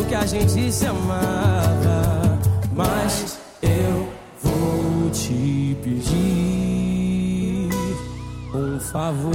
jeito que a gente se amava. Mas eu vou te pedir um favor.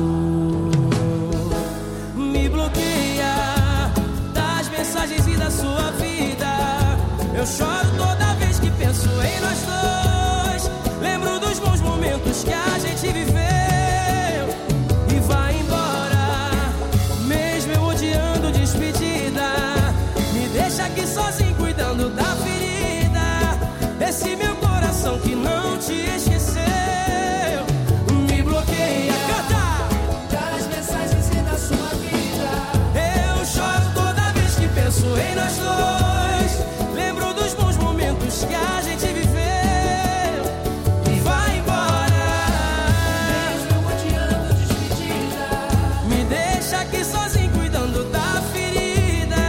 Me bloqueia das mensagens e da sua vida. Eu choro toda vez que penso em nós dois. Lembro dos bons momentos que a gente viveu e vai embora, mesmo eu odiando despedida. Me deixa aqui sozinho cuidando da ferida desse meu coração que não te esqueceu. Me bloqueia, canta! Das mensagens e da sua vida. Eu choro toda vez que penso em nós dois. Lembro dos bons momentos que a gente viveu e vai embora, mesmo eu odiando despedida. Me deixa aqui sozinho cuidando da ferida.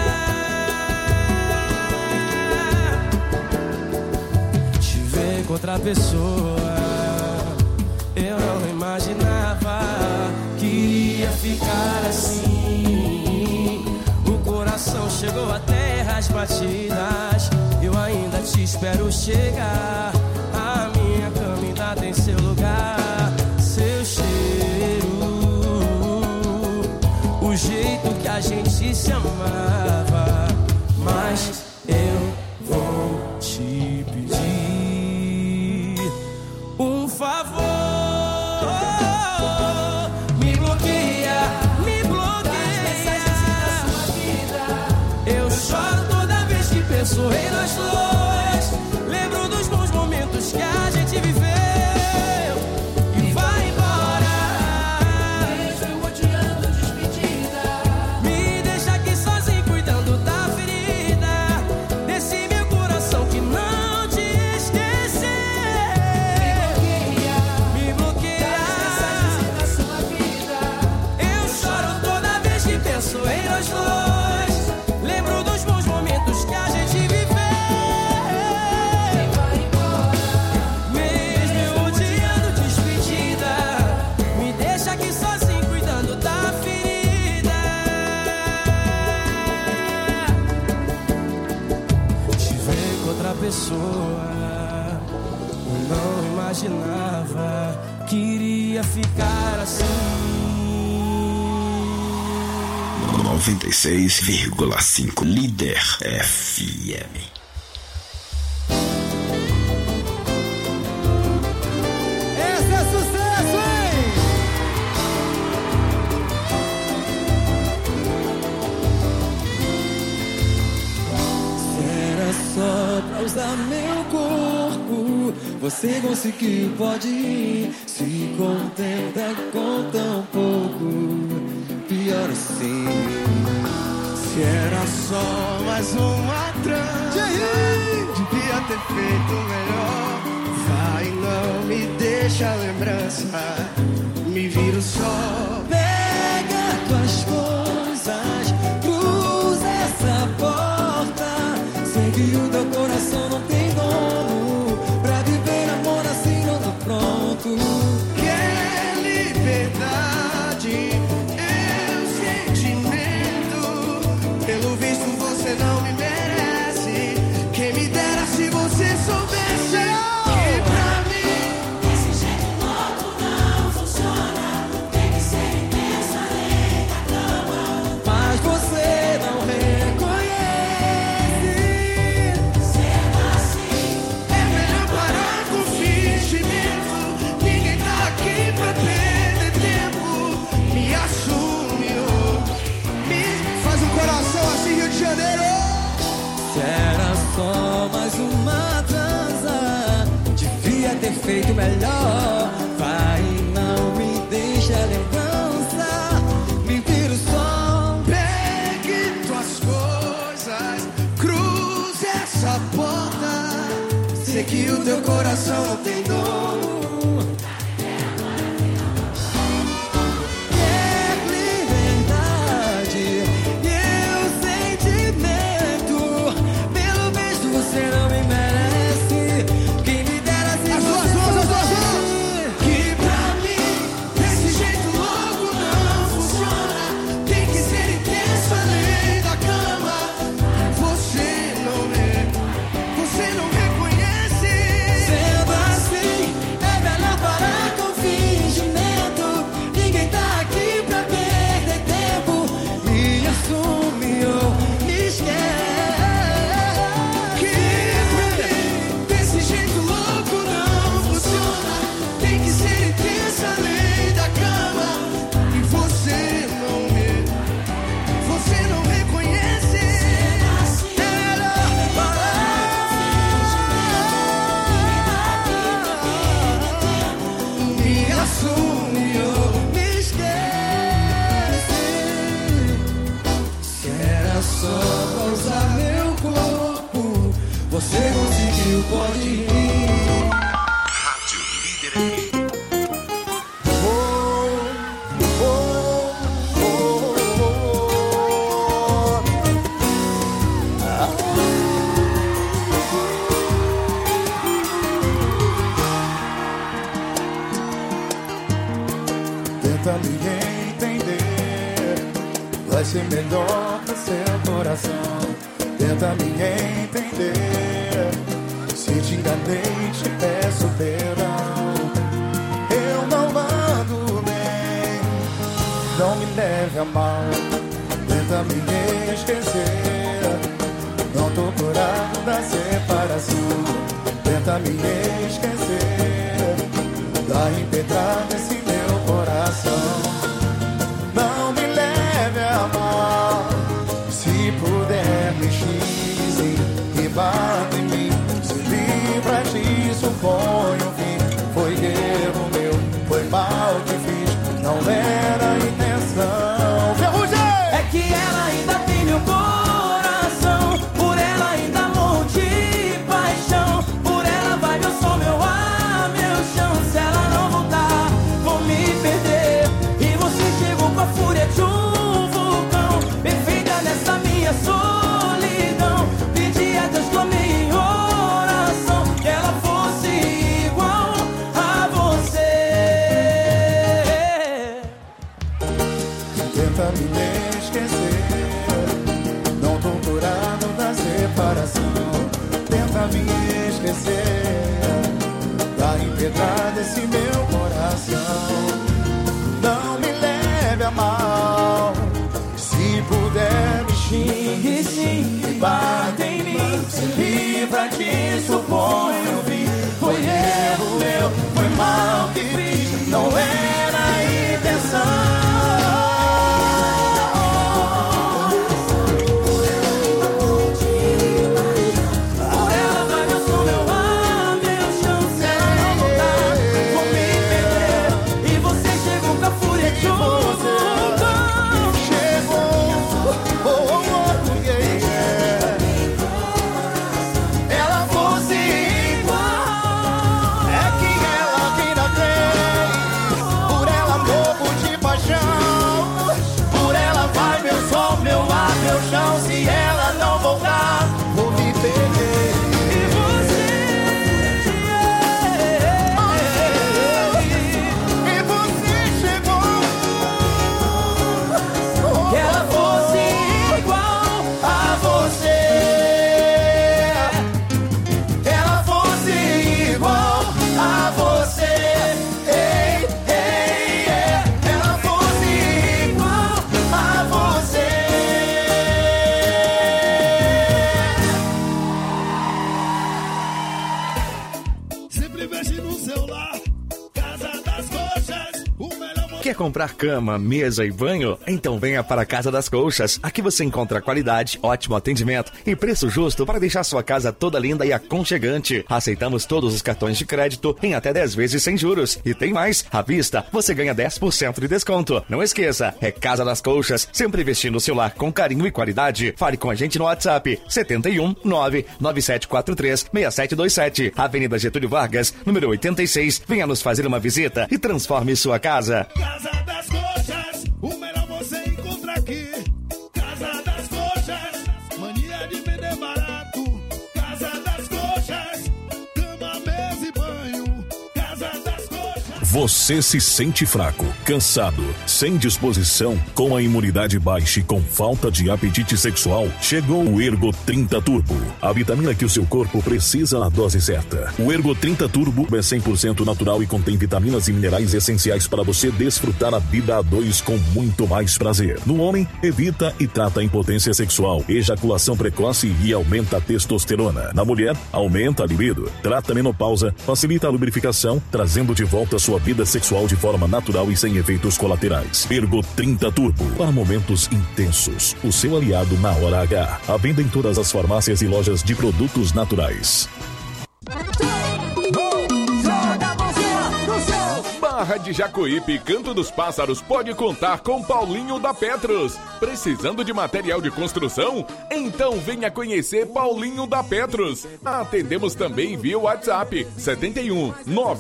Te ver com outra pessoa, eu não imaginava que iria ficar assim. O coração chegou até as batidas. Eu ainda te espero chegar. A minha cama ainda tem seu lugar, seu cheiro, o jeito que a gente se amava. Mas eu vou te pedir um favor. Me bloqueia, me bloqueia. Eu choro toda vez que penso em nós dois. Lembro dos bons momentos que a gente viveu e vai embora, mesmo eu odiando despedida. Me deixa aqui sozinho cuidando da ferida desse meu coração que não te esqueceu. Me bloqueia das mensagens da sua vida. Eu choro toda vez que penso em nós dois. Lembro dos bons momentos que a gente viveu e vai embora, mesmo eu odiando despedida. Me deixa aqui sozinho cuidando da ferida. Te ver com outra pessoa, eu não imaginava que iria ficar assim. 96,5 Líder FM. Esse é sucesso, hein? Se era só pra usar meu corpo, você conseguiu, pode ir. Se contenta com tão pouco, pior assim. Se era só mais uma trança, devia ter feito melhor. Vai, não me deixa a lembrança, me vira o sol. Pega tuas coisas, cruza essa porta. Sei que o teu coração não tem dono, pra viver amor assim não tô pronto. Quer liberdade, pelo visto você não me merece. Quem me dera se você soubesse que pra mim esse jeito louco não funciona. Tem que ser intenso além da cama. Mas você não reconhece. Sendo assim, é melhor parar com fingimento. Ninguém tá aqui pra perder tempo. Me assume, me faz um coração assim, Rio de Janeiro. Se era só mais uma transa, devia ter feito melhor. Vai, não me deixa a lembrança, me vira o som. Pegue tuas coisas, cruze essa porta. Sei que o teu coração não tem dono. Você não me merece. Quem me dera se as duas mãos. Que pra mim desse jeito logo não funciona. Tem que ser intenso além da cama. Tenta me entender, vai ser melhor pro seu coração. Tenta me entender, se te enganei te peço perdão. Eu não ando bem, não me leve a mal. Tenta me esquecer, não tô curado da separação. Tenta me esquecer, dá empedrada esse meu coração. Não me leve a mal, se puder me xingue e bata em mim. Se livra disso, põe um fim. Foi erro meu, foi mal que fiz, não era a intenção. Ferrugem! É que ela ainda tem meu coração, por ela ainda morro de paixão. Por ela vai meu som, meu ar, meu chão. Se ela não voltar, vou me perder. E você chegou com a fúria de um vulcão, perfeita nessa minha solidão. Pedi a Deus, clamei em oração, que ela fosse igual a você. Tenta me esquecer, não tô curado da separação. Tenta me esquecer, dá empedrada esse meu coração. Não me leve a mal, se puder me xingue sim e bata em mim. Se livra disso, põe um fim. Foi erro meu, foi mal que fiz, não era a intenção. Se ela não voltar, vou me perder. E você chegou, que ela fosse igual a você. Ela fosse igual a você. Ela fosse igual a você. Quer comprar cama, mesa e banho? Então venha para a Casa das Colchas. Aqui você encontra qualidade, ótimo atendimento e preço justo para deixar sua casa toda linda e aconchegante. Aceitamos todos os cartões de crédito em até 10 vezes sem juros. E tem mais, à vista você ganha 10% de desconto. Não esqueça, é Casa das Colchas, sempre vestindo o seu lar com carinho e qualidade. Fale com a gente no WhatsApp 71 99743 6727, Avenida Getúlio Vargas, número 86. Venha nos fazer uma visita e transforme sua casa. Casa das Coxas, o melhor você encontra aqui. Casa das Coxas, mania de vender barato. Casa das Coxas, cama, mesa e banho. Casa das Coxas. Você se sente fraco, cansado, sem disposição, com a imunidade baixa e com falta de apetite sexual? Chegou o Ergo 30 Turbo, a vitamina que o seu corpo precisa na dose certa. O Ergo 30 Turbo é 100% natural e contém vitaminas e minerais essenciais para você desfrutar a vida a dois com muito mais prazer. No homem, evita e trata a impotência sexual, ejaculação precoce e aumenta a testosterona. Na mulher, aumenta a libido, trata a menopausa, facilita a lubrificação, trazendo de volta a sua vida sexual de forma natural e sem efeitos colaterais. Ergo 30 Turbo, para momentos intensos. O seu aliado na hora H. À venda em todas as farmácias e lojas de produtos naturais. Barra de Jacuípe, Canto dos Pássaros pode contar com Paulinho da Petros. Precisando de material de construção? Então venha conhecer Paulinho da Petros. Atendemos também via WhatsApp 71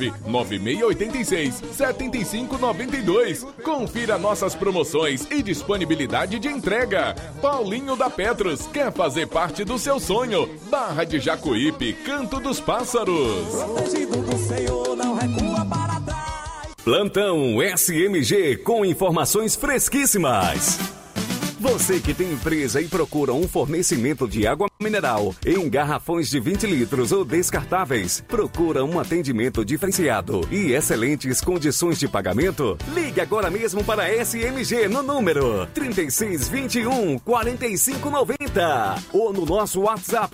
99686 7592. Confira nossas promoções e disponibilidade de entrega. Paulinho da Petros quer fazer parte do seu sonho. Barra de Jacuípe, Canto dos Pássaros. Protegido do Senhor, não recua para trás. Plantão SMG com informações fresquíssimas. Você que tem empresa e procura um fornecimento de água mineral em garrafões de 20 litros ou descartáveis, procura um atendimento diferenciado e excelentes condições de pagamento? Ligue agora mesmo para a SMG no número 3621-4590 ou no nosso WhatsApp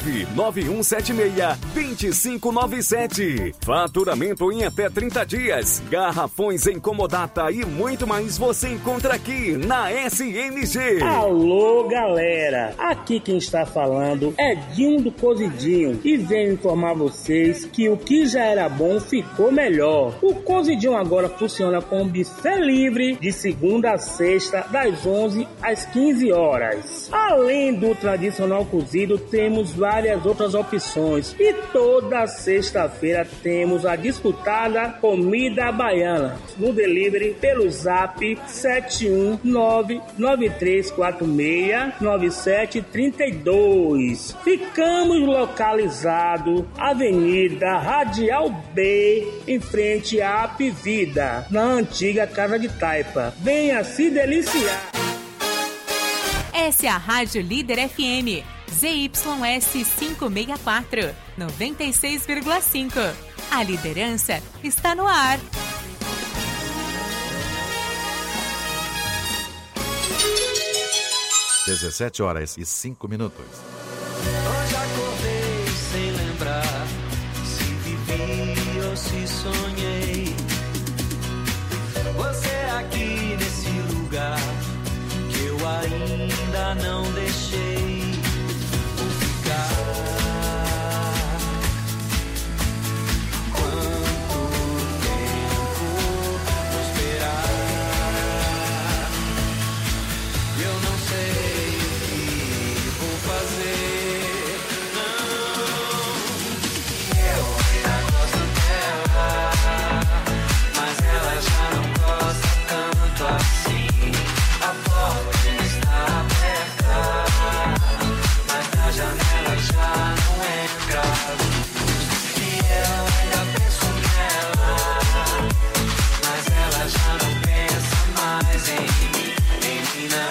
99176-2597. Faturamento em até 30 dias. Garrafões em comodata e muito mais você encontra aqui na SMG. Alô, galera! Aqui quem está falando é Dinho do Cozidinho e venho informar vocês que o que já era bom ficou melhor. O Cozidinho agora funciona com buffet livre de segunda a sexta, das 11 às 15 horas. Além do tradicional cozido, temos várias outras opções e toda sexta-feira temos a disputada comida baiana no delivery pelo zap 71993469732. Ficamos localizados Avenida Radial B, em frente à Apivida, na antiga Casa de Taipa. Venha se deliciar. Essa é a Rádio Líder FM, ZYS 564, 96,5. A liderança está no ar. 17h05. Hoje acordei sem lembrar se vivi ou se sonhei. Você aqui nesse lugar que eu ainda não deixei. Vou ficar. Quanto tempo vou esperar? Eu não sei fazer, não. Eu ainda gosto dela, mas ela já não gosta tanto assim. A porta está aberta, mas da janela já não entra luz. E eu ainda penso nela, mas ela já não pensa mais em mim não.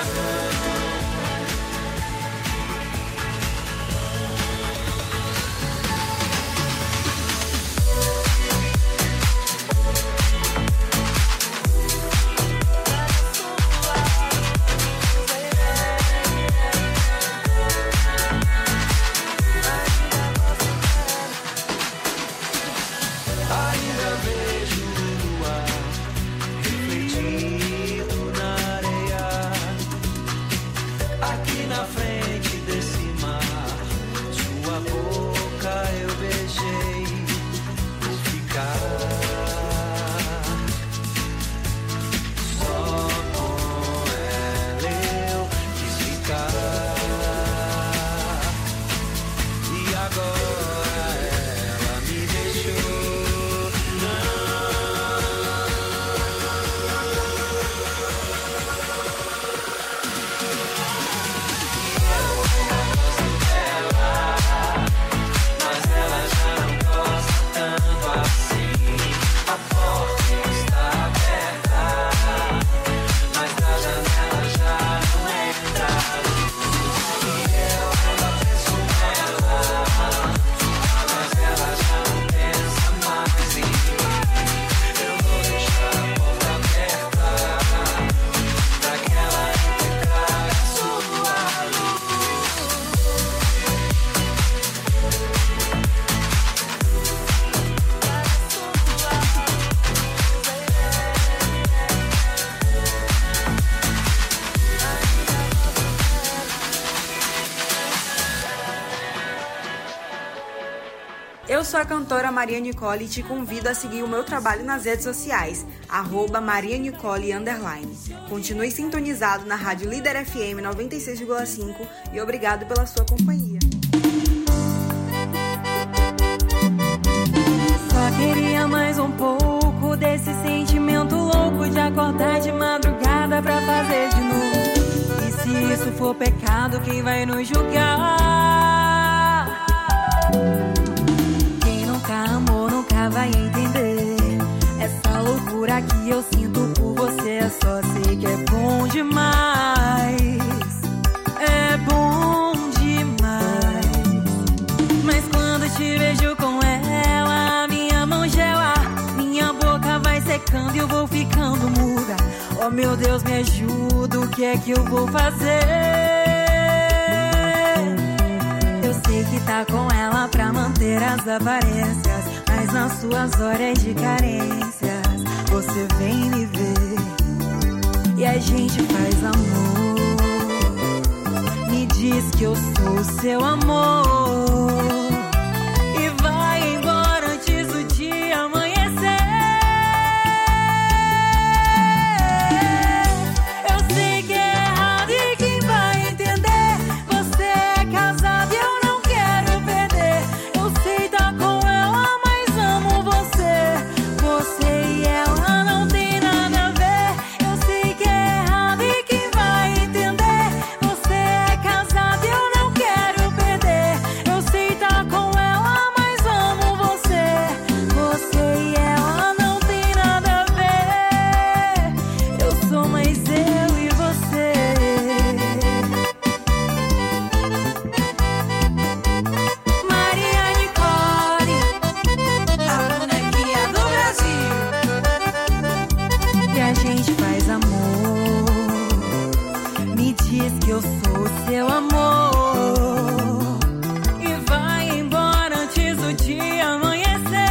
Eu sou a cantora Maria Nicole e te convido a seguir o meu trabalho nas redes sociais, @marianicole_. Continue sintonizado na Rádio Líder FM 96,5 e obrigado pela sua companhia. Só queria mais um pouco desse sentimento louco de acordar de madrugada pra fazer de novo. E se isso for pecado, quem vai nos julgar? Quem nunca amou nunca vai entender essa loucura que eu sinto por você, só sei que é bom demais. É bom demais. Mas quando te vejo com ela, minha mão gela, minha boca vai secando e eu vou ficando muda. Oh meu Deus, me ajuda, o que é que eu vou fazer? Eu sei que tá com ela pra manter as aparências, mas nas suas horas de carências você vem me ver e a gente faz amor. Me diz que eu sou o seu amor e vai embora antes do dia amanhecer. Eu sei que é errado e quem vai entender? Você é casado e eu não quero perder. Eu sei tá com ela, mas amo você. Você e ela não tem nada a ver. Eu sei que é errado e quem vai entender? Você é casado e eu não quero perder. Eu sei tá com ela, mas amo você. Você e ela não tem nada a ver. Eu sou mais eu e você. Maria Nicole, a bonequinha do Brasil. E a gente faz amor. Me diz que eu sou o seu amor e vai embora antes do dia amanhecer.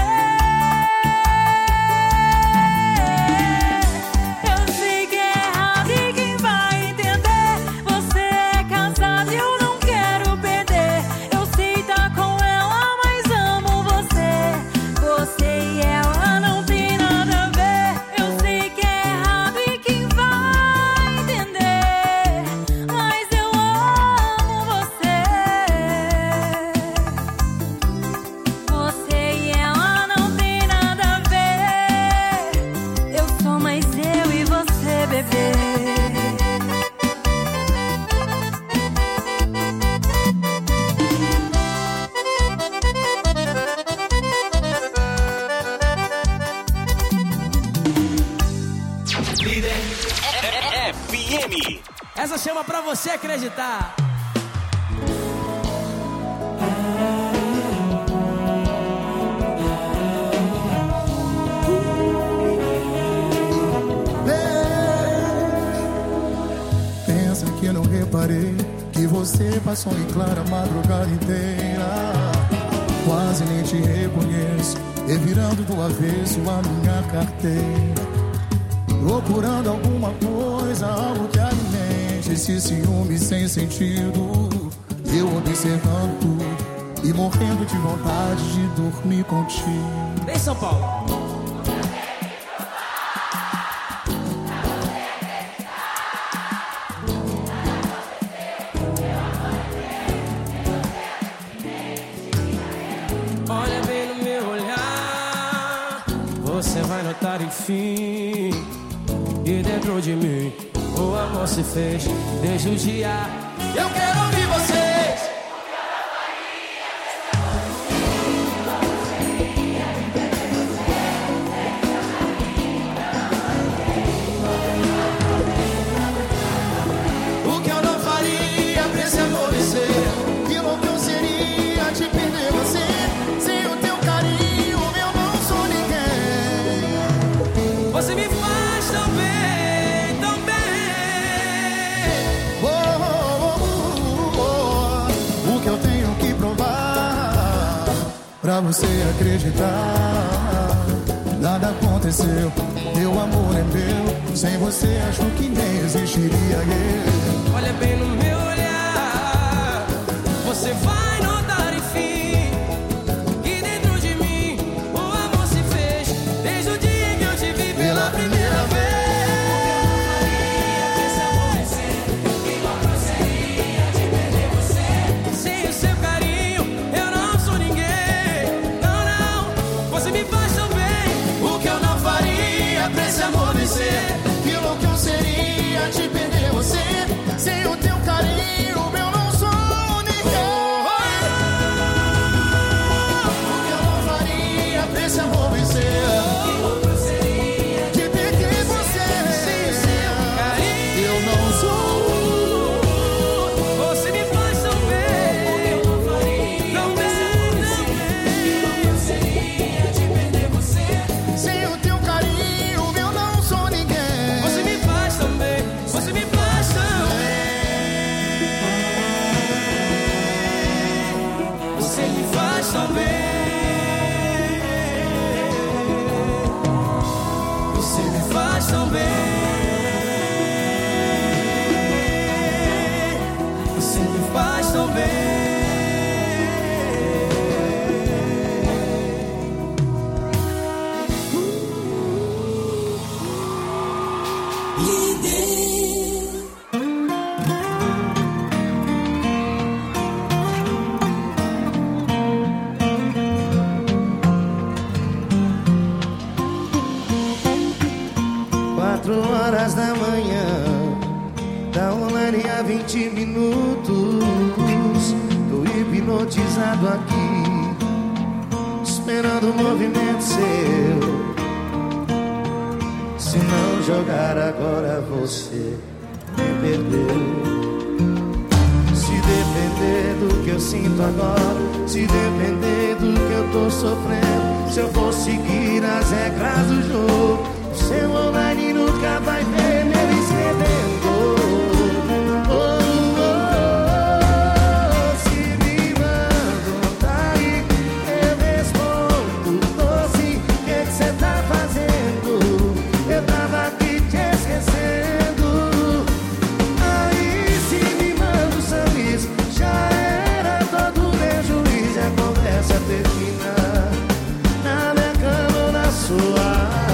Eu sei que é errado e quem vai entender? Você é casado e eu não quero perder. Eu sei tá com ela, mas amo você. Você e ela não tem nada a ver. Eu sei que é errado e quem vai entender? Mas eu amo você. Você e ela não tem nada a ver. Eu sou mais eu e você, bebê. Líder FM. Essa chama pra você acreditar. Pensa que eu não reparei que você passou em clara a madrugada inteira. Quase nem te reconheço, revirando do avesso a minha carteira. Procurando alguma coisa, algo que alimente esse ciúme sem sentido. Eu observando tudo e morrendo de vontade de dormir contigo. Vem, São Paulo. Olha bem no meu olhar, você vai notar enfim. E dentro de mim o amor se fez desde o dia. Eu quero ouvir vocês. O que eu não faria pra esse amor vencer? Que louco eu seria de perder você. Sem o teu carinho eu não sou ninguém. Você me faz tão bem, tão bem. O que eu tenho que provar pra você acreditar? Nada aconteceu, meu amor é meu. Sem você acho que nem existiria eu. Olha bem no meu olhar, você vai notar enfim que dentro de mim o amor se fez desde o dia que eu te vi pela primeira vez. Sem o seu carinho eu não sou ninguém. Não, não, você me faz tão bem. O que eu não faria pra esse amor vencer? Que louco eu seria de perder você. Sem o teu carinho eu não sou ninguém. O que eu não faria pra esse amor vencer? horas da manhã, da online a 20 minutos. Tô hipnotizado aqui, esperando o movimento seu. Se não jogar agora você me perdeu. Se depender do que eu sinto agora, se depender do que eu tô sofrendo, se eu for seguir as regras do jogo, o seu online nunca vai ver meu escrevendo. Se me mandam tá aí, eu respondo. Tô sim, o que cê tá fazendo? Eu tava aqui te esquecendo. Aí se me manda um sorriso, já era todo meu juiz. A conversa termina na minha cama ou na sua.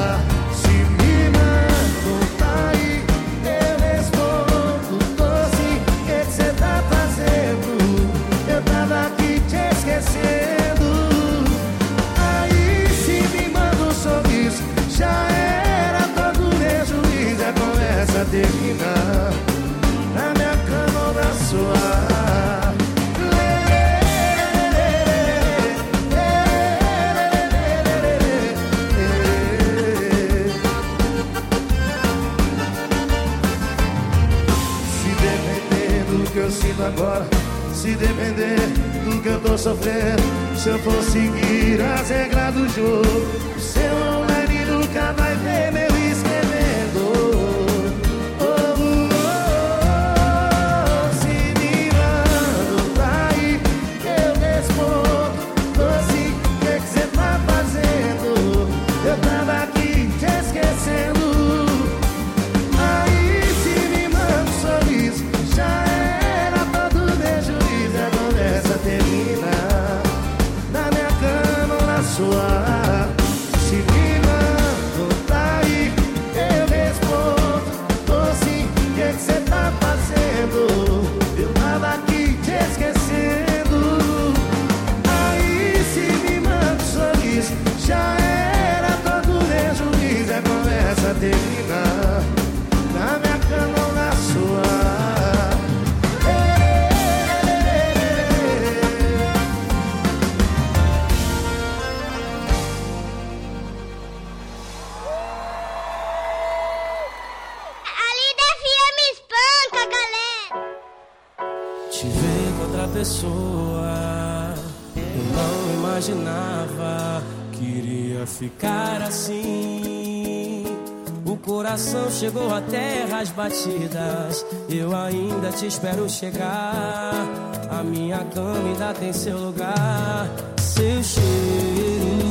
Aí se me manda um sorriso, já era todo meu juiz. A conversa termina na minha cama ou na sua. Se depender do que eu sinto agora, se depender do que eu tô sofrendo, se eu for seguir as regras do jogo, o seu online nunca vai ver meu escrevendo. Se me mandam tá aí, eu respondo. Tô assim, o que cê tá fazendo? Eu tava aqui te esquecendo. Aí se me manda um sorriso, já era todo meu juiz. A conversa termina na minha cama ou na sua. Se me mandam tá aí, eu respondo. Tô sim, o que cê tá fazendo? Eu tava aqui te esquecendo. Aí se me manda um sorriso, já era todo meu juiz. A conversa termina na minha cama ou na sua. Pessoa, eu não imaginava que iria ficar assim. O coração chegou até as batidas, eu ainda te espero chegar. A minha cama ainda tem seu lugar, seu cheiro,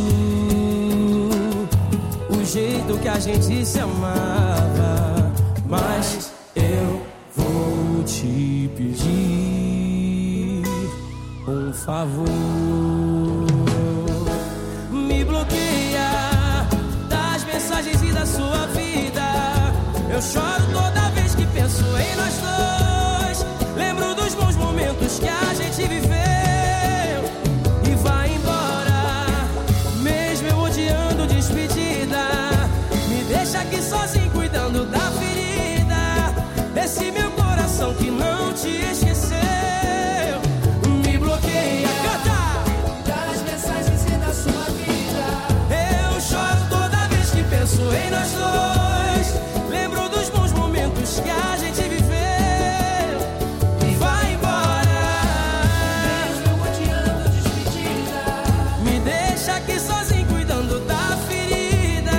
o jeito que a gente se amava. Mas eu vou te pedir um favor, me bloqueia das mensagens e da sua vida. Eu choro toda vez que penso em nós dois. Lembro dos bons momentos que a gente viveu e vai embora, mesmo eu odiando despedida. Me deixa aqui sozinho cuidando da ferida desse meu coração que não te esqueceu. Em nós dois, lembro dos bons momentos que a gente viveu e vai embora, mesmo odiando despedida. Me deixa aqui sozinho cuidando da ferida.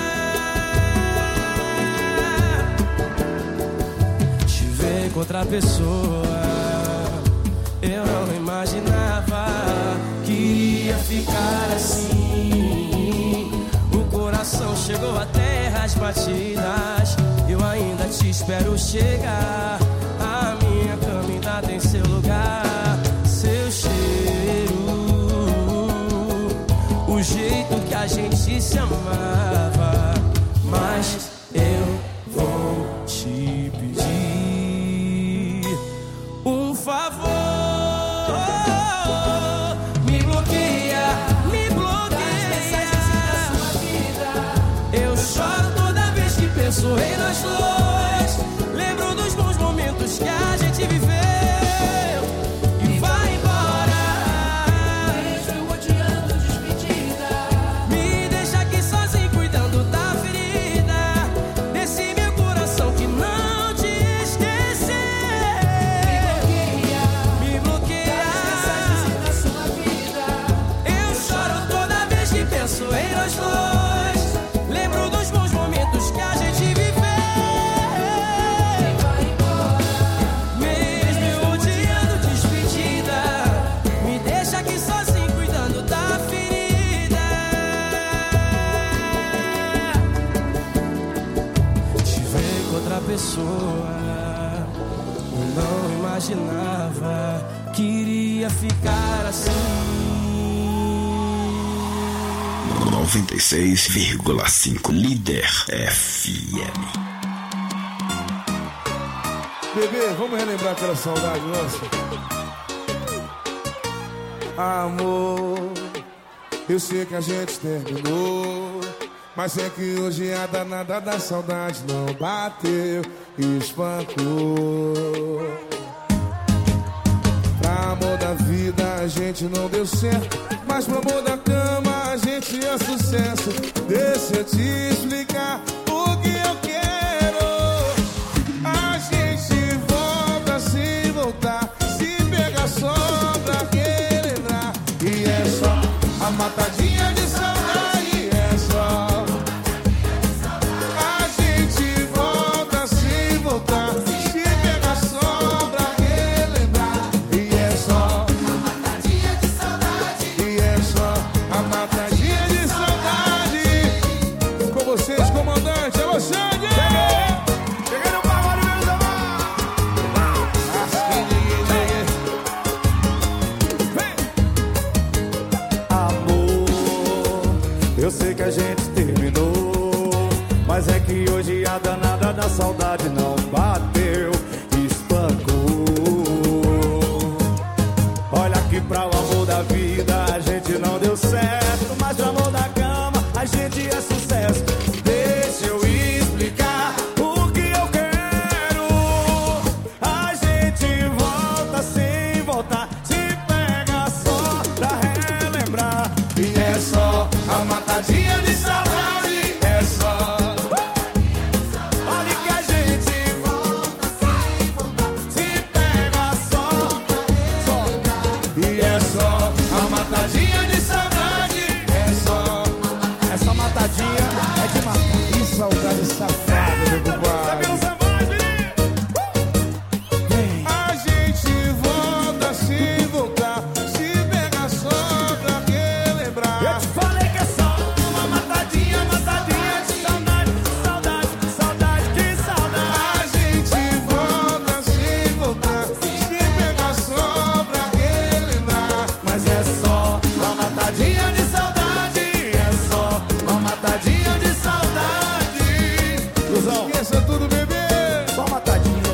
Te ver com outra pessoa, eu não imaginava que iria ficar assim. O coração chegou até as batidas, eu ainda te espero chegar. A minha cama ainda tem seu lugar, seu cheiro, o jeito que a gente se amava. Mas eu vou te nós dois. Lembro dos bons momentos que a gente viveu. E vai embora, mesmo odiando despedida. Me deixa aqui sozinho cuidando da ferida desse meu coração que não te esqueceu. Me bloqueia da sua vida. Eu choro toda vez que penso em nós dois. Lembro dos bons momentos que a gente viveu. Vai embora, mesmo eu odiando despedida. Me deixa aqui sozinho cuidando da ferida. Te ver com outra pessoa, eu não imaginava que iria ficar assim. 96,5 Líder FM. Bebê, vamos relembrar aquela saudade nossa? Amor, eu sei que a gente terminou, mas é que hoje a danada da saudade não bateu e espancou. Pra amor da vida a gente não deu certo, mas pro amor da cama a gente é sucesso. Deixa eu te explicar o que eu quero. A gente volta se voltar, se pegar só pra relembrar. E é só a matadinha de saudade, é só. A gente volta se voltar, se pegar só pra relembrar. E é só a matadinha de saudade, e é só a matadinha de saudade. Com vocês, comandante, é você, cheguei no pagode, meus amados. Amor, eu sei que a gente terminou, mas é que hoje a danada da saudade não bateu, espancou. Olha que pra o amor da vida a gente não deu certo, mas pro amor da cama a gente é sucesso. Deixa eu explicar o que eu quero. A gente volta sem voltar, se pega só pra relembrar. E é só a matadinha de saudade, é só. Olha que a gente volta sem voltar, se pega só. E é só a matadinha de saudade, é só. Essa matadinha é de matar. Que saudade safada, meu compadre. A gente volta se voltar, se pegar só pra relembrar. Eu te falei que é só uma matadinha, matadinha de saudade, saudade, saudade, que saudade. A gente volta se voltar, se pegar só pra relembrar. Mas é só uma matadinha de saudade, é só uma matadinha de saudade. Cruzão, Esqueça tudo, bebê. só matadinha.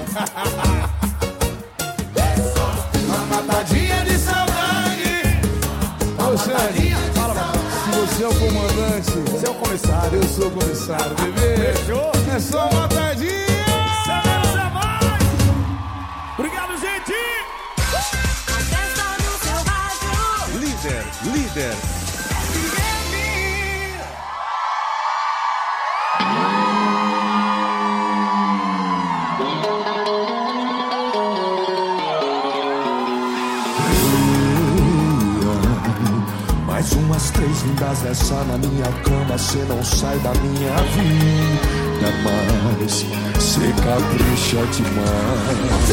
Uma matadinha de saudade. Ô, Sérgio, se você é o comandante, Você é o comissário. eu sou o comissário, bebê. Fechou? É só matadinha. Obrigado, gente! Líder. Mais umas 3 lindas dessa na minha cama, cê não sai da minha vida, mas cê capricha demais.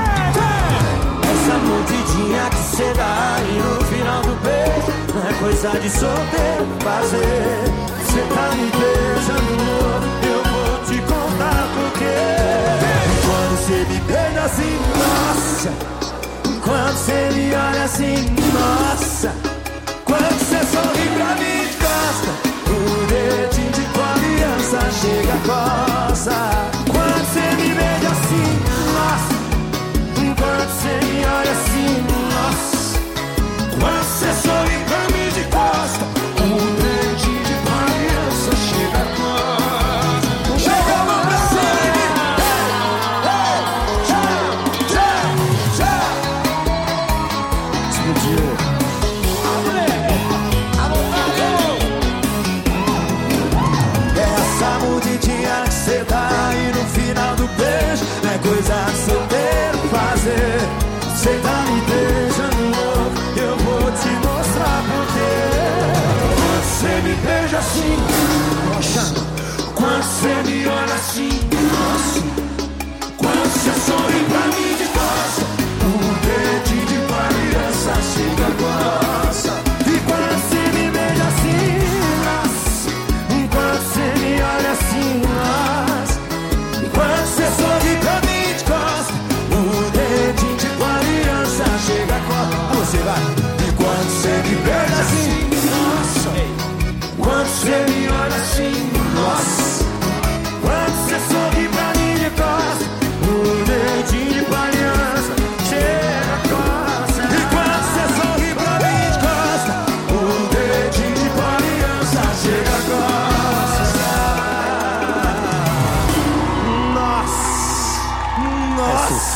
Essa mordidinha que cê dá aí no final do beijo não é coisa de solteiro fazer. Cê tá me beijando, eu vou te contar por quê. Quando cê me beija assim, nossa. Quando cê me olha assim, nossa. Quando cê sorri pra mim de costa, o dedinho de confiança chega a coça. Quando cê me beija assim, nossa. Quando cê me olha assim, nossa. Quando cê sorri pra mim de costa, o dedinho de confiança chega a coça. Chega a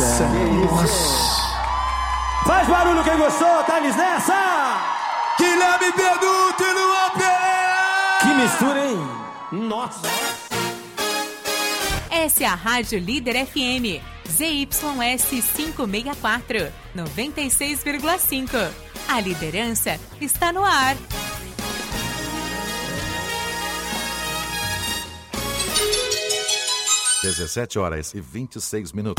Faz barulho quem gostou, Thales nessa! Guilherme Benuto e Luan Pereira! Que mistura, hein? Nossa! Essa é a Rádio Líder FM, ZYS 564, 96,5. A liderança está no ar. Às 17h26.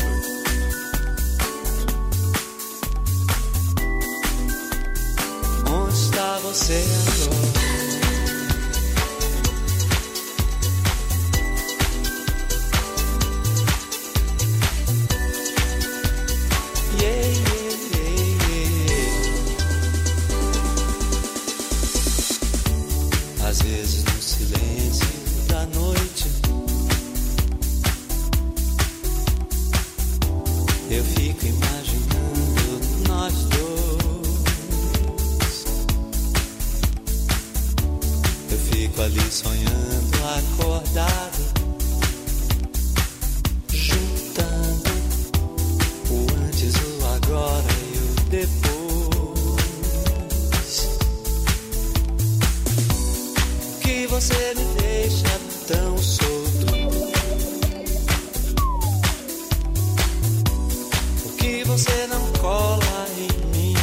Onde está você agora? Às vezes no silêncio da noite eu fico imaginando nós dois. Eu fico ali sonhando, acordado, juntando o antes, o agora e o depois. Que você me deixa tão solto? Por que você não cola em mim?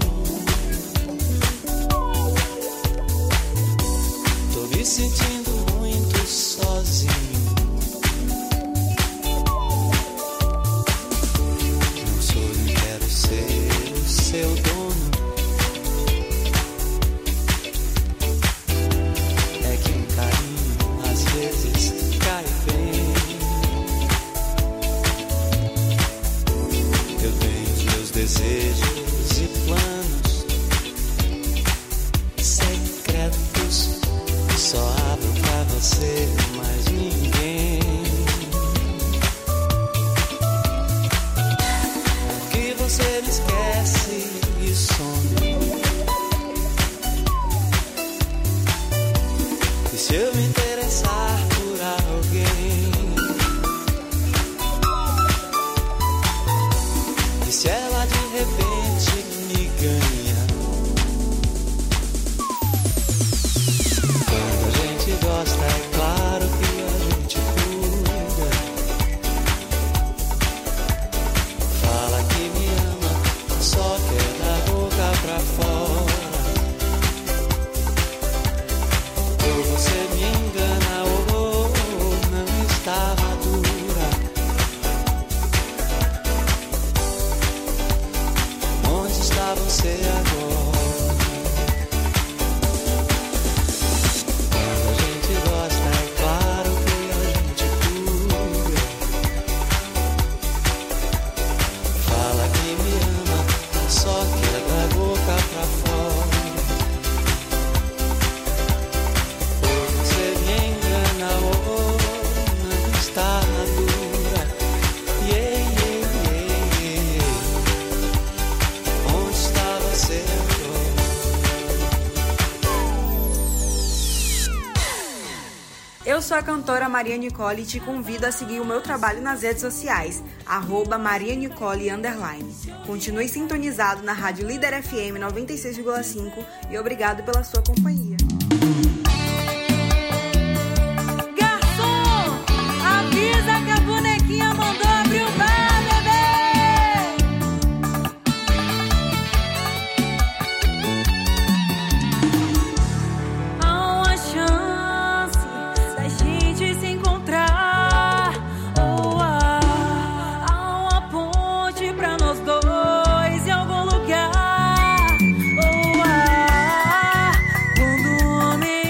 Tô me sentindo muito sozinho. Não sou, nem quero ser o seu dono. Desejos e planos secretos só abro pra você, mais ninguém. Que você me esquece e some. E se eu me interessar por alguém? E se ela de repente me ganha? Quando a gente gosta, é claro que a gente cuida. Fala que me ama, só quer da boca pra fora. Ou você me engana, ou não está madura. Onde está você agora? Quando a gente gosta, é claro que a gente cuida. Fala que me ama, só quer da boca pra fora. Ou você me engana, ou não está madura. Yeah, yeah, yeah. Onde está você agora? Eu sou a cantora Maria Nicole e te convido a seguir o meu trabalho nas redes sociais, @marianicole_. Continue sintonizado na Rádio Líder FM 96,5 e obrigado pela sua companhia. Garçom, avisa que a bonequinha mandou abrir o bar, bebê. Há uma chance da gente se encontrar, ou há uma ponte pra nós dois em algum lugar, ou há quando o homem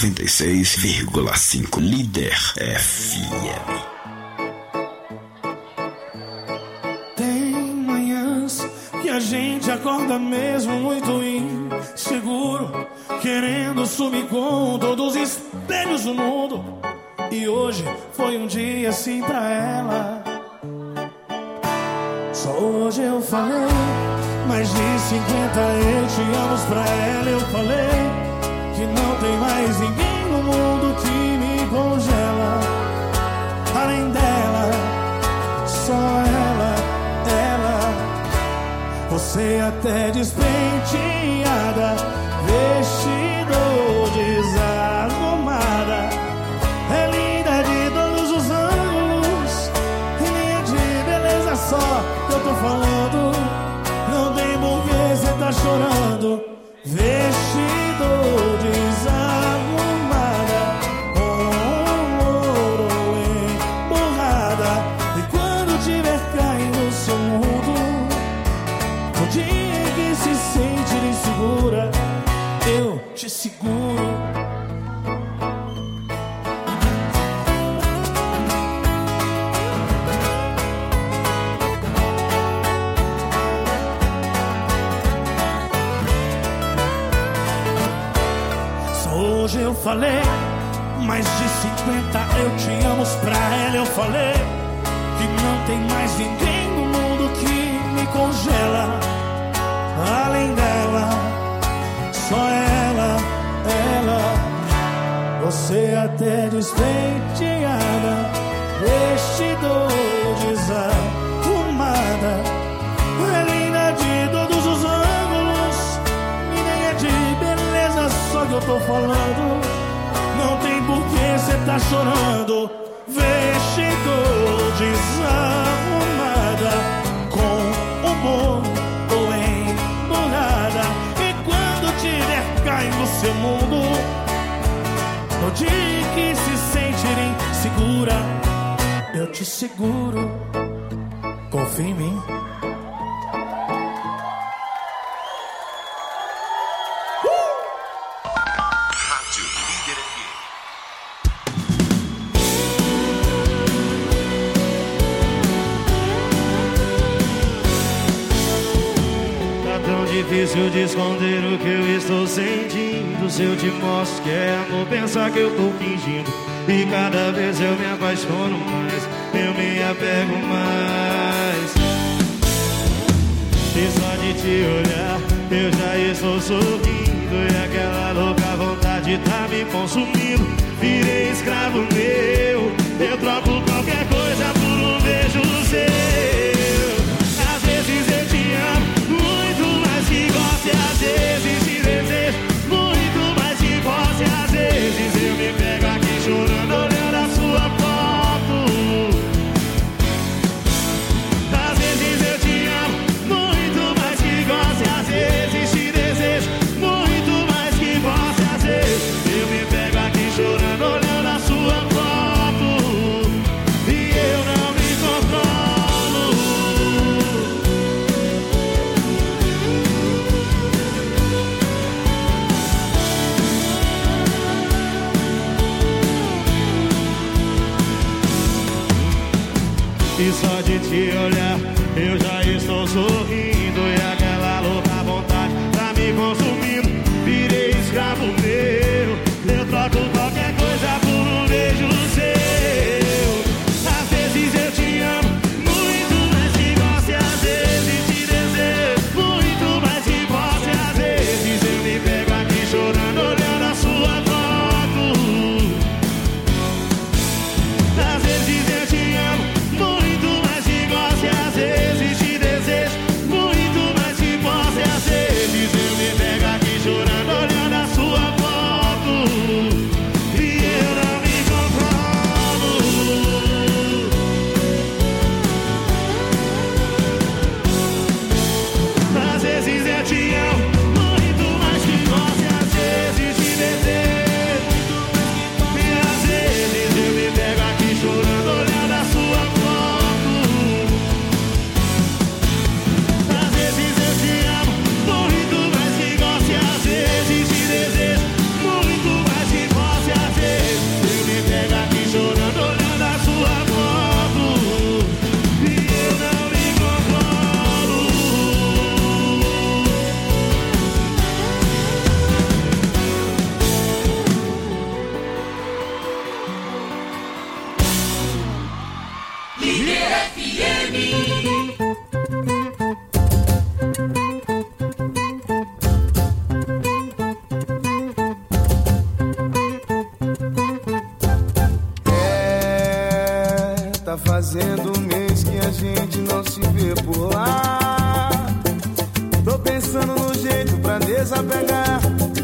96,5 Líder FM. Tem manhãs que a gente acorda mesmo muito inseguro, querendo sumir com todos os espelhos do mundo. E hoje foi um dia assim pra ela. Só hoje eu falei mais de 50 eu te amo pra ela. Eu falei que não tem mais ninguém no mundo que me congela. Além dela, só ela. Você até despenteada, vestido desarrumada, é linda de todos os ângulos, linha de beleza só que eu tô falando. Não tem por que cê tá chorando. Vestido desarrumada, com ouro emburrada. E quando tiver caindo no seu mundo, no dia que se sente insegura, eu te seguro. Hoje eu falei mais de 50 eu te amo pra ela. Eu falei que não tem mais ninguém no mundo que me congela. Além dela, só ela. Você até despenteada, vestido desarrumada, é linda de todos os ângulos, ninguém é de beleza só que eu tô falando. Não tem por que cê tá chorando. Vestido desarrumada, com humor emburrada. E quando tiver caindo no seu mundo, no dia que se sentirem segura, eu te seguro. Confia em mim. Difícil de esconder o que eu estou sentindo. Se eu te mostro que é amor, pensar que eu tô fingindo. E cada vez eu me apaixono mais, eu me apego mais. E só de te olhar eu já estou sorrindo. E aquela louca vontade tá me consumindo. Virei escravo meu, eu troco qualquer coisa por um beijo seu. Às vezes eu te amo muito mais que gosto, e às vezes te desejo muito mais que posso. E às vezes eu me pego aqui chorando olhando a sua foto. Às vezes eu te amo muito mais que gosto, e às vezes te desejo muito mais que posso. E às vezes eu me pego aqui chorando olhando a sua foto, e eu não me controlo. E só de te olhar eu já estou sorrindo. E aquela louca vontade tá me consumindo. Virei escravo meu, eu troco qualquer coisa por um beijo seu. Às vezes eu te amo muito mais que gosto, e às vezes te desejo muito mais que posso. E às vezes eu me pego aqui chorando olhando a sua foto. Às vezes eu te amo muito mais que gosto, e às vezes te desejo muito mais que posso. E às vezes eu me pego aqui chorando olhando a sua foto, e eu não me controlo. Às vezes eu te amo muito mais que gosto, e às vezes te desejo, e às vezes eu me pego aqui chorando olhando a sua foto, Tá fazendo um mês que a gente não se vê por lá. Tô pensando no jeito pra desapegar.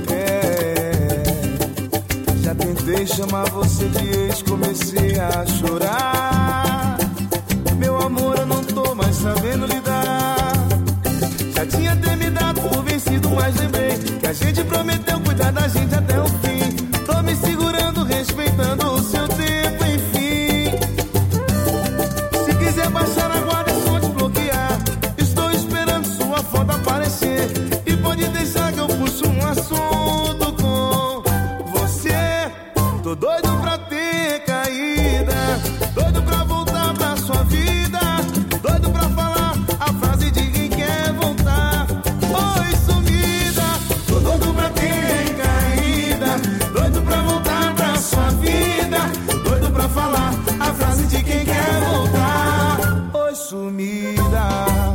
Já tentei chamar você de ex, comecei a chorar. Meu amor, eu não tô mais sabendo lidar. Já tinha até me dado por vencido, mas lembrei que a gente prometeu cuidar da gente até o fim. Tô me segurando, respeitando o seu tempo, enfim. Se quiser baixar a guarda, é só desbloquear. Estou esperando sua foto aparecer. E pode deixar que eu puxo um assunto com você. Tô doido pra ter caída, doido pra voltar pra sua vida, doido pra falar a frase de quem quer voltar. Oi, sumida. Tô doido pra ter caída, doido pra voltar pra sua vida, doido pra falar a frase de quem quer voltar. Oi, sumida.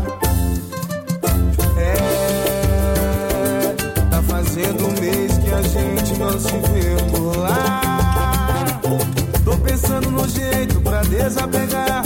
Tá fazendo um mês que a gente não se vê por lá. Tô pensando no jeito pra desapegar.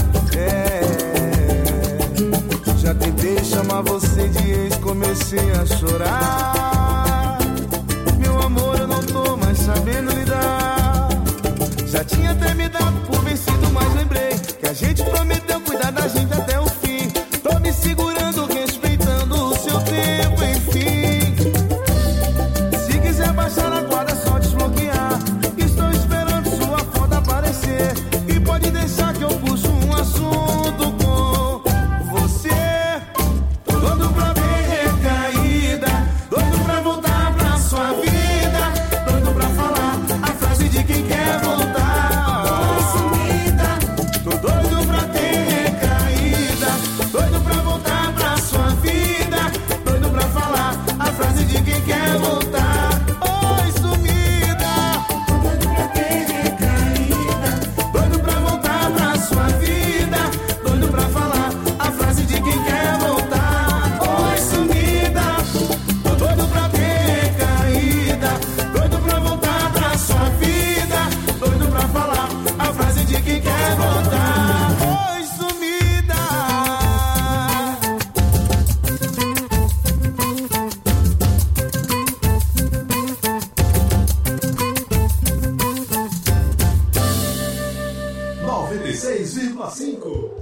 Já tentei chamar você de ex, comecei a chorar. Meu amor, eu não tô mais sabendo lidar. Já tinha até me dado por vencido, mas lembrei que a gente prometeu cuidar da gente até o fim. Tô me segurando, respeitando o seu tempo, enfim. Se quiser baixar a guarda, é só desbloquear. Estou esperando sua foto aparecer. E pode deixar que eu puxo um assunto com você. Tô doido pra ver recaída, doido pra voltar pra sua vida, doido pra falar a frase de quem quer voltar. Oi, sumida. Tô doido pra ter recaída, doido pra voltar pra sua vida, doido pra falar a frase de quem quer voltar. Oi, sumida. Tô doido pra ter recaída, doido pra voltar pra sua vida, doido pra falar a frase de quem quer voltar. Oi, sumida. Tô doido pra ter recaída, doido pra voltar pra sua vida, doido pra falar a frase de quem quer voltar. Oi, sumida. 96,5.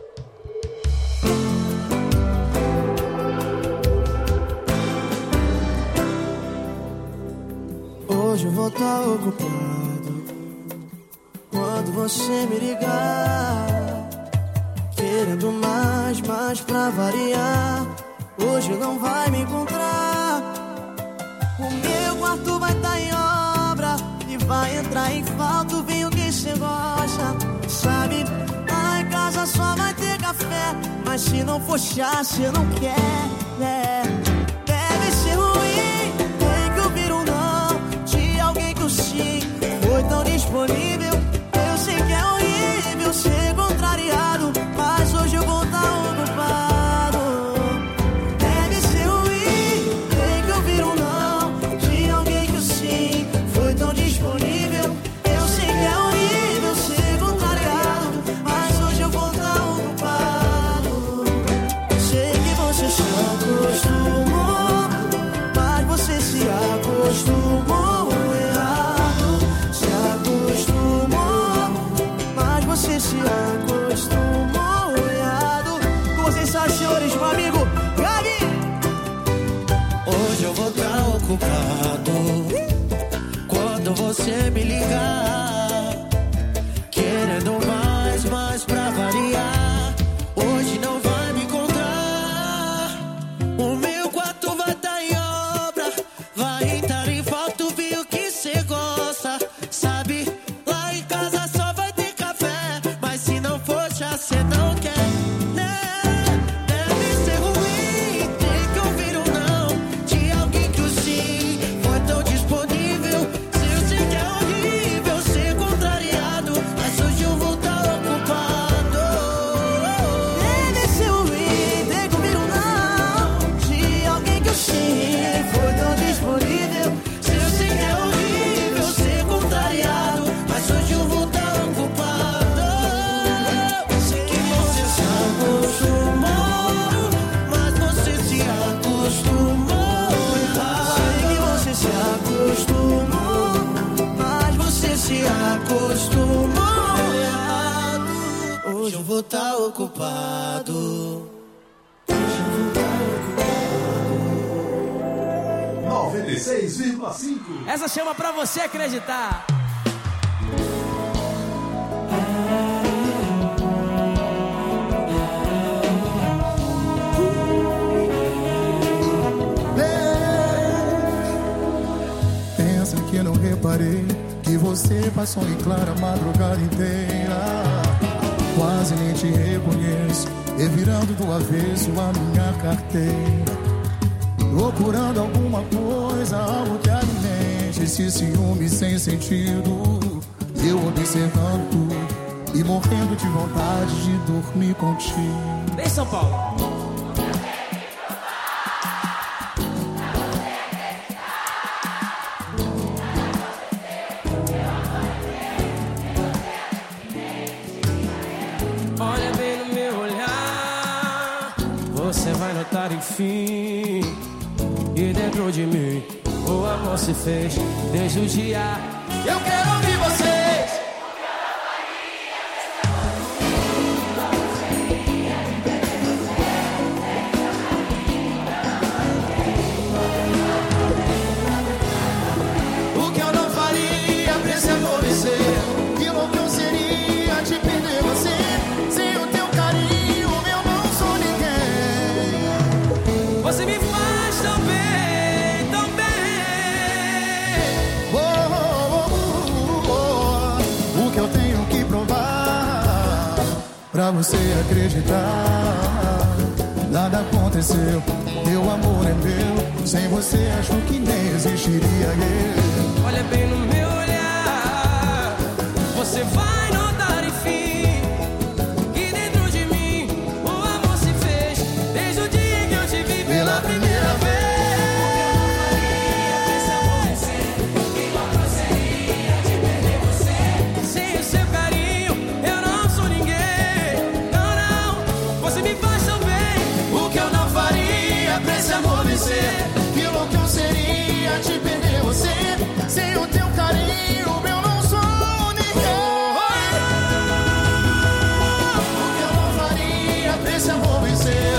Hoje eu vou estar ocupado quando você me ligar, querendo mais pra variar. Hoje não vai me encontrar. O meu quarto vai estar em obra e vai entrar em falta o vinho que cê gosta, sabe? Lá em casa só vai ter café, mas se não for chá, cê não quer, né? Deve ser ruim, tem que ouvir um não de alguém que o sim foi tão disponível. Eu sei que é horrível ser contrariado, mas hoje eu vou estar ocupado. Deve ser ruim, tem que ouvir um não de alguém que o sim foi tão disponível. Eu sei que é horrível ser contrariado, mas hoje eu vou estar ocupado. Sei que você se acostumou, mas você se acostumou errado. Se acostumou, mas você se acostumou errado. Com sensações, meu amigo Gabi. Hoje eu vou estar ocupado quando você me ligar, querendo mais pra variar. Hoje não vai me encontrar. O meu quarto vai estar em obra, vai entrar em falta o vinho que cê gosta, sabe? Lá em casa só vai ter café, mas se não for chá, cê não quer, né? Deve ser ruim, tem que ouvir um não de alguém que o sim foi tão disponível. Se eu sei que é horrível ser 96,5. Essa chama pra você acreditar. Pensa que eu não reparei que você passou em clara a madrugada inteira. Quase nem te reconheço, revirando do avesso a minha carteira, procurando alguma coisa, algo que alimente esse ciúme sem sentido. Eu observando tudo e morrendo de vontade de dormir contigo. Vem, São Paulo. Olha bem no meu olhar, você vai notar enfim. E dentro de mim o amor se fez desde o dia. Eu quero ouvir vocês. O que eu não faria pra esse amor vencer? Que louco eu seria de perder você. Sem o teu carinho eu não sou ninguém. Você me faz tão bem, tão bem. O que eu tenho que provar pra você acreditar? Nada aconteceu, meu amor é meu. Sem você acho que nem existiria eu. Olha bem no meu olhar, você vai notar enfim que dentro de mim o amor se fez desde o dia que eu te vi pela primeira vez. Sem o seu carinho eu não sou ninguém. Não, não, você me faz tão bem. O que eu não faria pra esse amor vencer? Que louco eu seria de perder você. Sem o teu carinho eu não sou ninguém. O que eu não faria pra esse amor vencer?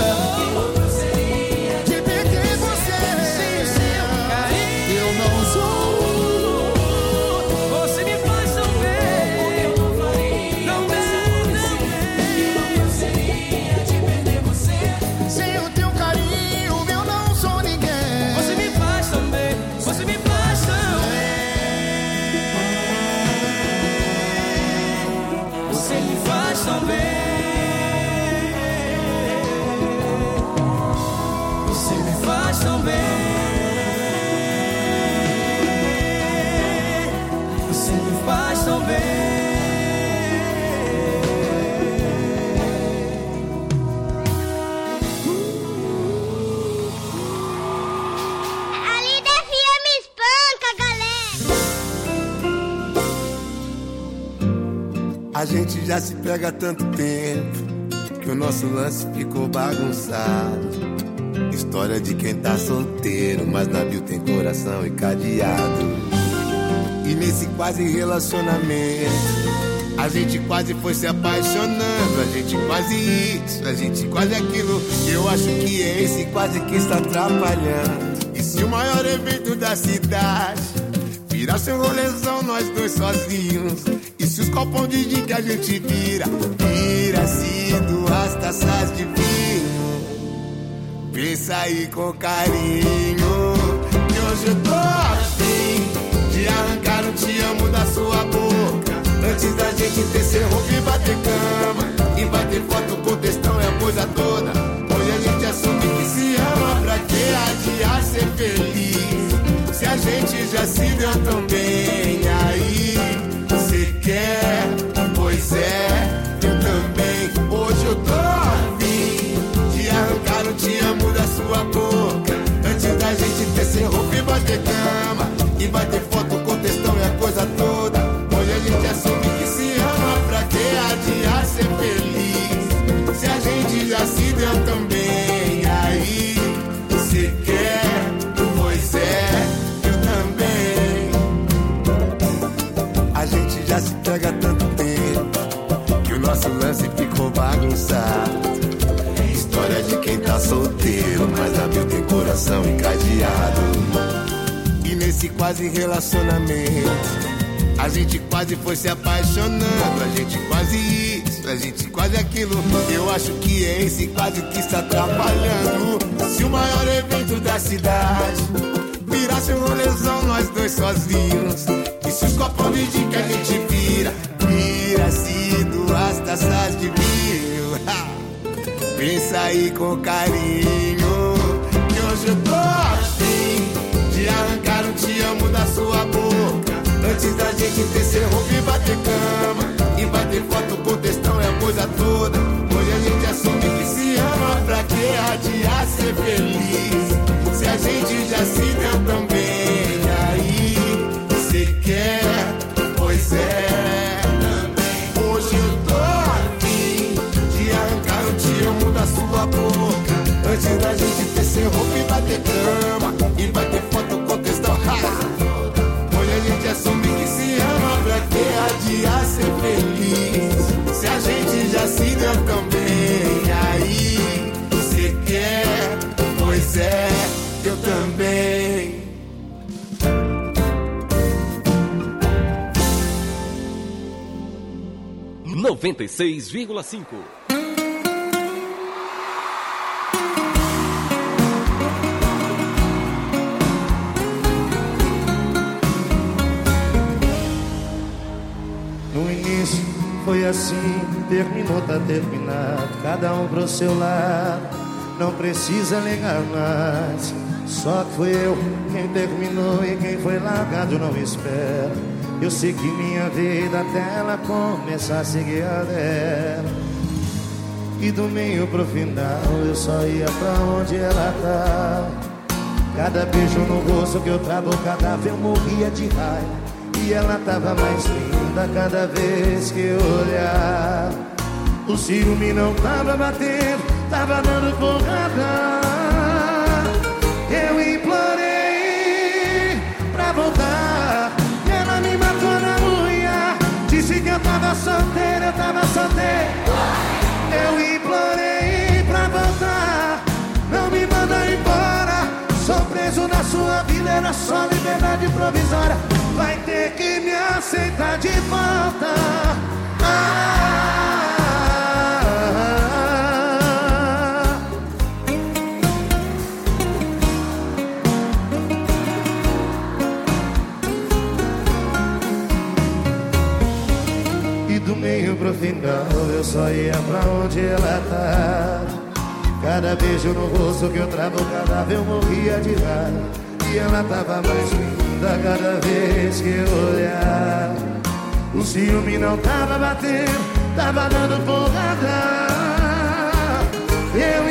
De perder você. Sem o seu carinho eu não sou. Você me faz tão bem. Tão bem, tão bem. Eu seria de perder você. Sem o teu carinho eu não sou ninguém. Você me faz tão bem. Você me faz tão bem. Você me faz tão bem. Você me faz tão bem. Você me faz tão bem. A Líder FM espanca, galera. A gente já se pega há tanto tempo que o nosso lance ficou bagunçado. História de quem tá solteiro, mas na bio tem coração e cadeado. E nesse quase relacionamento, a gente quase foi se apaixonando. A gente quase isso, a gente quase aquilo. Eu acho que esse quase que está atrapalhando. E se o maior evento da cidade virasse um rolezão, nós dois sozinhos? E se os copão de gin que a gente vira-se duas taças de vinho? Pensa aí com carinho, que hoje eu tô afim de arrancar um te amo da sua boca. Antes da gente descer roupa e bater cama, e bater foto com textão é a coisa toda. Hoje a gente assume que se ama, pra que adiar ser feliz? Se a gente já se deu tão bem, aí cê quer? Pois é, eu também. Hoje eu tô afim de arrancar o te amo da sua boca. Antes da gente descer roupa e bater cama, e bater foto com textão é a coisa toda. Hoje a gente assume que se ama, pra que adiar ser feliz? Se a gente já se deu tão bem, aí cê quer? Pois é, a gente já se pega há tanto tempo que o nosso lance ficou bagunçado. História de quem tá solteiro, mas na bio tem coração encadeado. esse quase relacionamento. A gente quase foi se apaixonando, a gente quase isso, a gente quase aquilo. Eu acho que é esse quase que está atrapalhando. Se o maior evento da cidade virasse um rolezão, nós dois sozinhos, e se os copos de gin que a gente vira-se 2 taças de vinho. Pensa aí com carinho, que hoje eu tô afim de arrancar um te amo da sua boca. Antes da gente tecer roupa e bater cama, e bater foto com textão é a coisa toda. Hoje a gente assume que se ama, pra que adiar ser feliz? Se a gente já se deu tão bem, aí cê quer, pois é. Hoje eu tô afim de arrancar o te amo da sua boca. Antes da gente tecer roupa e bater cama, e bater foto com textão. A gente assume que se ama, pra que adiar ser feliz? Se a gente já se deu tão bem, aí você quer, pois é, eu também. (96,5) Foi assim, terminou, tá terminado. Cada um pro seu lado, não precisa ligar mais. Só que fui eu quem terminou e quem foi largado não espera. Eu segui minha vida até ela começar a seguir a dela. E do meio pro final eu só ia pra onde ela tá. Cada beijo no rosto que eu trago, cada vez eu morria de raiva. E ela tava mais linda cada vez que eu olhava. O ciúme não tava batendo, tava dando porrada. Eu implorei pra voltar, ela me matou na unha. Disse que eu tava solteira, eu tava solteira. Eu implorei pra voltar, não me manda embora. Sou preso na sua vida, era só liberdade provisória. Vai ter que me aceitar de volta. E do meio pro final eu só ia pra onde ela tá. Cada beijo no rosto que eu travo, cada vez eu morria de raiva. E ela tava mais linda cada vez que eu olhar. O ciúme não tava batendo, tava dando porrada.